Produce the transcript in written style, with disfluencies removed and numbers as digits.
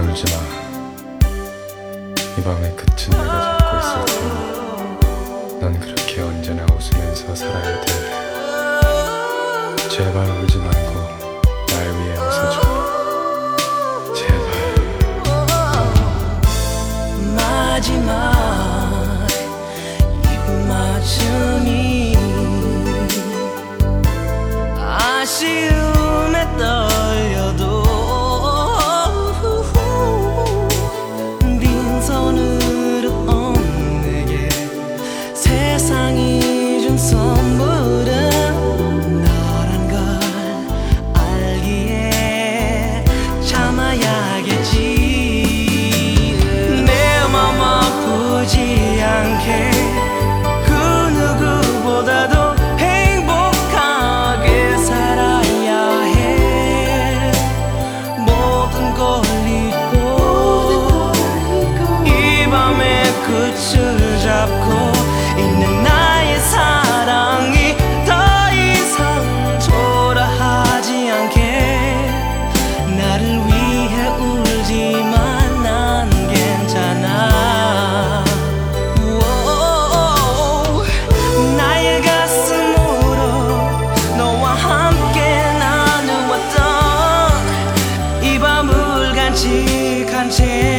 울지마. 이 밤에 끝은 내가 잡고 있을 테니 넌 그렇게 언제나 웃으면서 살아야 돼. 제발 울지 말고 날 위해 웃어줘. 제발. 마지막 입맞춤이 아쉬움에 떨려도 빈손으로 온 내게 세상이 준 선물은 너란 걸 알기에 참아야겠지. 내 맘 아프지 않게 그 누구보다도 행복하게 살아야 해. 모든 걸 잊고 이 밤의 끝을 잡고 있는 나의 사랑이 더 이상 초라하지 않게. 나를 위해 울지만 난 괜찮아. 우오, 나의 가슴으로 너와 함께 나누었던 이 밤을 간직한 채